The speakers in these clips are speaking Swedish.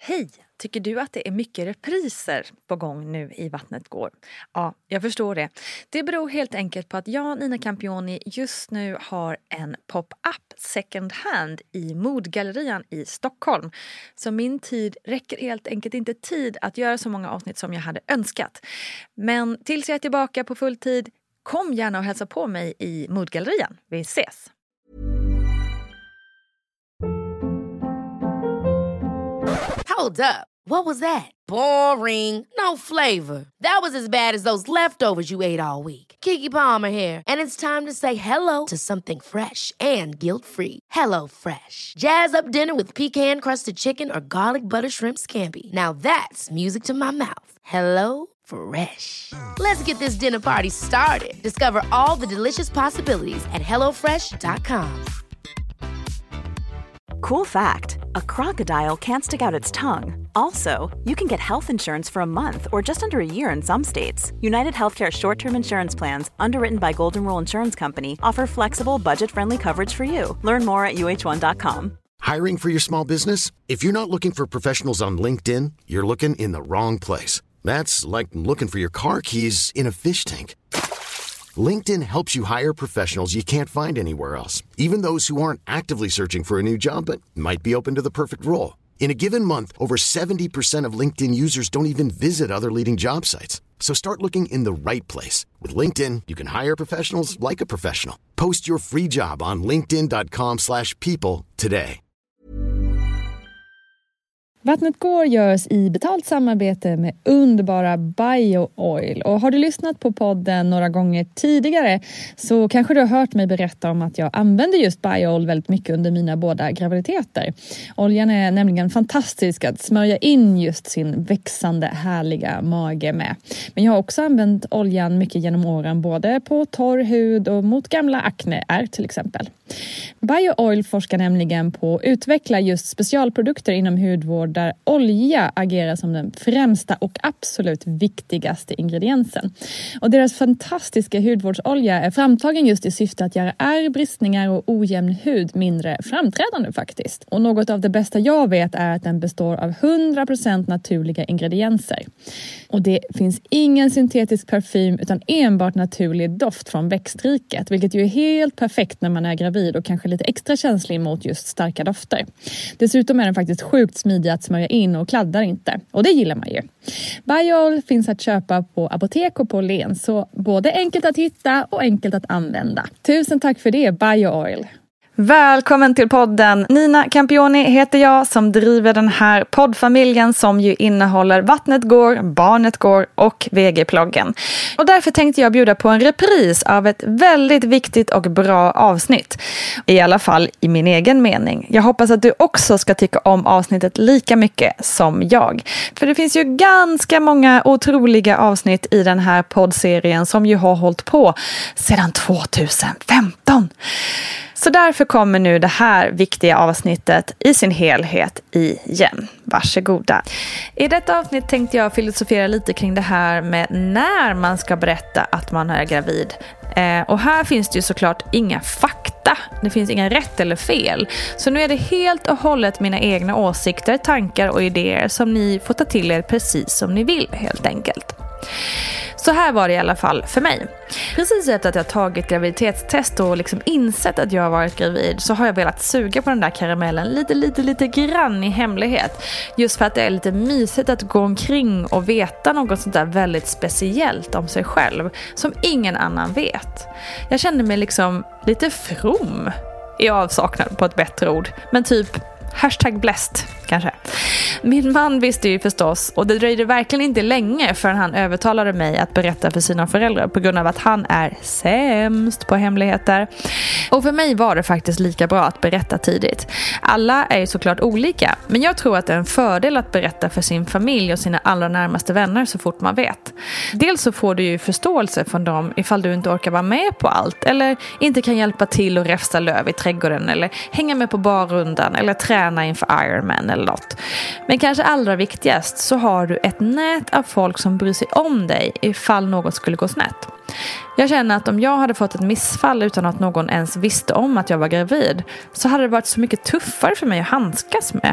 Hej! Tycker du att det är mycket repriser på gång nu i Vattnet går? Ja, jag förstår det. Det beror helt enkelt på att jag, Nina Campioni, just nu har en pop-up second hand i Modgallerian i Stockholm. Så min tid räcker helt enkelt inte tid att göra så många avsnitt som jag hade önskat. Men tills jag är tillbaka på full tid, kom gärna och hälsa på mig i Modgallerian. Vi ses! Hold up. What was that? Boring. No flavor. That was as bad as those leftovers you ate all week. Keke Palmer here, and it's time to say hello to something fresh and guilt-free. Hello Fresh. Jazz up dinner with pecan-crusted chicken or garlic butter shrimp scampi. Now that's music to my mouth. Hello Fresh. Let's get this dinner party started. Discover all the delicious possibilities at hellofresh.com. Cool fact, a crocodile can't stick out its tongue. Also, you can get health insurance for a month or just under a year in some states. United Healthcare short-term insurance plans, underwritten by Golden Rule Insurance Company, offer flexible, budget-friendly coverage for you. Learn more at uh1.com. Hiring for your small business? If you're not looking for professionals on LinkedIn, you're looking in the wrong place. That's like looking for your car keys in a fish tank. LinkedIn helps you hire professionals you can't find anywhere else, even those who aren't actively searching for a new job but might be open to the perfect role. In a given month, over 70% of LinkedIn users don't even visit other leading job sites. So start looking in the right place. With LinkedIn, you can hire professionals like a professional. Post your free job on linkedin.com/people today. Vattnet går görs i betalt samarbete med underbara BioOil. Och har du lyssnat på podden några gånger tidigare så kanske du har hört mig berätta om att jag använder just BioOil väldigt mycket under mina båda graviditeter. Oljan är nämligen fantastisk att smörja in just sin växande härliga mage med. Men jag har också använt oljan mycket genom åren både på torr hud och mot gamla akneär till exempel. BioOil forskar nämligen på att utveckla just specialprodukter inom hudvård där olja agerar som den främsta och absolut viktigaste ingrediensen. Och deras fantastiska hudvårdsolja är framtagen just i syfte att göra ärr, bristningar och ojämn hud mindre framträdande faktiskt. Och något av det bästa jag vet är att den består av 100% naturliga ingredienser. Och det finns ingen syntetisk parfym utan enbart naturlig doft från växtriket, vilket ju är helt perfekt när man är gravid och kanske lite extra känslig mot just starka dofter. Dessutom är den faktiskt sjukt smidig att smörja in och kladdar inte. Och det gillar man ju. BioOil finns att köpa på apotek och på Len, så både enkelt att hitta och enkelt att använda. Tusen tack för det, BioOil. Välkommen till podden. Nina Campioni heter jag som driver den här poddfamiljen som ju innehåller Vattnet går, Barnet går och VG-ploggen. Och därför tänkte jag bjuda på en repris av ett väldigt viktigt och bra avsnitt. I alla fall i min egen mening. Jag hoppas att du också ska tycka om avsnittet lika mycket som jag. För det finns ju ganska många otroliga avsnitt i den här poddserien som ju har hållit på sedan 2015. Så därför kommer nu det här viktiga avsnittet i sin helhet igen. Varsågoda. I detta avsnitt tänkte jag filosofera lite kring det här med när man ska berätta att man är gravid. Och här finns det ju såklart inga fakta. Det finns inga rätt eller fel. Så nu är det helt och hållet mina egna åsikter, tankar och idéer som ni får ta till er precis som ni vill helt enkelt. Så här var det i alla fall för mig. Precis efter att jag tagit graviditetstest och liksom insett att jag har varit gravid så har jag velat suga på den där karamellen lite grann i hemlighet. Just för att det är lite mysigt att gå omkring och veta något sånt där väldigt speciellt om sig själv som ingen annan vet. Jag kände mig liksom lite from i avsaknad på ett bättre ord. Men typ #blessed kanske. Min man visste ju förstås, och det dröjde verkligen inte länge förrän han övertalade mig att berätta för sina föräldrar på grund av att han är sämst på hemligheter. Och för mig var det faktiskt lika bra att berätta tidigt. Alla är ju såklart olika, men jag tror att det är en fördel att berätta för sin familj och sina allra närmaste vänner så fort man vet. Dels så får du ju förståelse från dem ifall du inte orkar vara med på allt eller inte kan hjälpa till och räfsa löv i trädgården eller hänga med på barrundan eller träna inför Ironman eller något. Men kanske allra viktigast så har du ett nät av folk som bryr sig om dig ifall något skulle gå snett. Jag känner att om jag hade fått ett missfall utan att någon ens visste om att jag var gravid så hade det varit så mycket tuffare för mig att handskas med.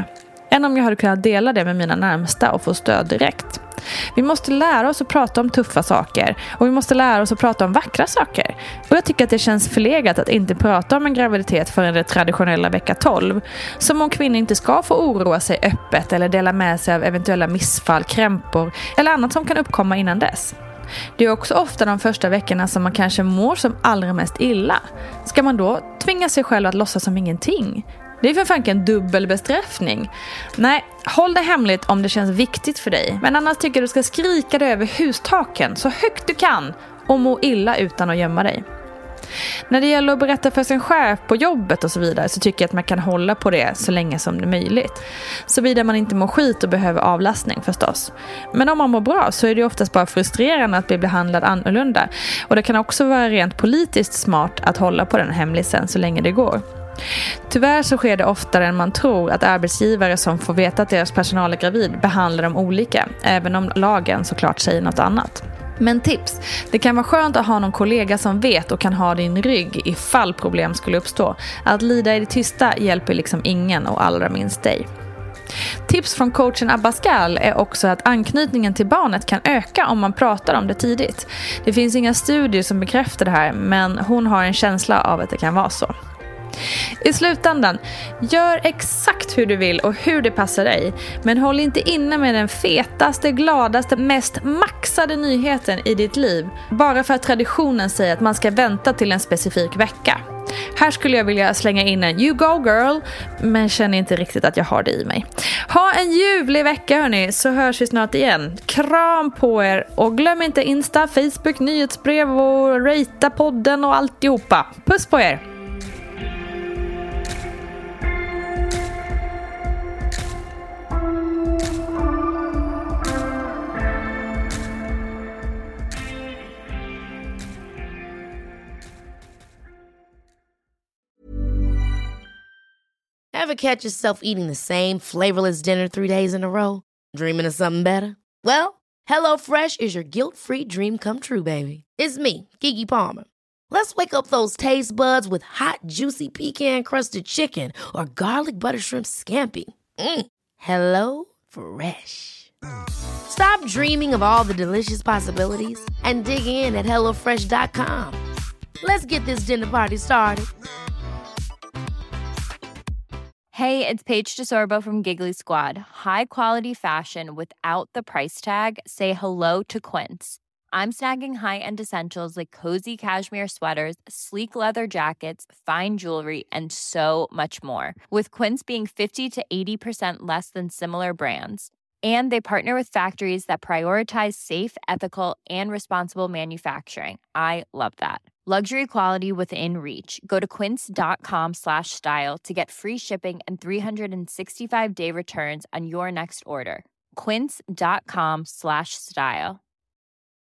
än om jag hade kunnat dela det med mina närmsta och få stöd direkt. Vi måste lära oss att prata om tuffa saker och vi måste lära oss att prata om vackra saker. Och jag tycker att det känns förlegat att inte prata om en graviditet förrän det traditionella vecka 12. Som om kvinnor inte ska få oroa sig öppet eller dela med sig av eventuella missfall, krämpor eller annat som kan uppkomma innan dess. Det är också ofta de första veckorna som man kanske mår som allra mest illa. Ska man då tvinga sig själv att låtsas som ingenting? Det är för fan en dubbelbestraffning. Nej, håll det hemligt om det känns viktigt för dig. Men annars tycker jag du ska skrika det över hustaken så högt du kan och må illa utan att gömma dig. När det gäller att berätta för sin chef på jobbet och så vidare så tycker jag att man kan hålla på det så länge som det är möjligt. Såvida man inte mår skit och behöver avlastning förstås. Men om man mår bra så är det oftast bara frustrerande att bli behandlad annorlunda. Och det kan också vara rent politiskt smart att hålla på den hemlisen så länge det går. Tyvärr så sker det oftare än man tror att arbetsgivare som får veta att deras personal är gravid behandlar dem olika, även om lagen såklart säger något annat. Men tips, det kan vara skönt att ha någon kollega som vet och kan ha din rygg ifall problem skulle uppstå. Att lida i det tysta hjälper liksom ingen och allra minst dig. Tips från coachen Abascal är också att anknytningen till barnet kan öka om man pratar om det tidigt. Det finns inga studier som bekräftar det här, men hon har en känsla av att det kan vara så. I slutändan, gör exakt hur du vill och hur det passar dig. Men håll inte inne med den fetaste, gladaste, mest maxade nyheten i ditt liv. Bara för att traditionen säger att man ska vänta till en specifik vecka. Här skulle jag vilja slänga in en you go girl, men känner inte riktigt att jag har det i mig. Ha en ljuvlig vecka hörni, så hörs vi snart igen. Kram på er och glöm inte Insta, Facebook, nyhetsbrev och ratea podden och alltihopa. Puss på er! Ever catch yourself eating the same flavorless dinner 3 days in a row? Dreaming of something better? Well, HelloFresh is your guilt-free dream come true, baby. It's me, Keke Palmer. Let's wake up those taste buds with hot, juicy pecan-crusted chicken or garlic butter shrimp scampi. Hello Fresh. Stop dreaming of all the delicious possibilities and dig in at HelloFresh.com. Let's get this dinner party started. Hey, it's Paige DeSorbo from Giggly Squad. High quality fashion without the price tag. Say hello to Quince. I'm snagging high-end essentials like cozy cashmere sweaters, sleek leather jackets, fine jewelry, and so much more. With Quince being 50 to 80% less than similar brands. And they partner with factories that prioritize safe, ethical, and responsible manufacturing. I love that. Luxury quality within reach. Go to quince.com/style to get free shipping and 365-day returns on your next order. Quince.com/style.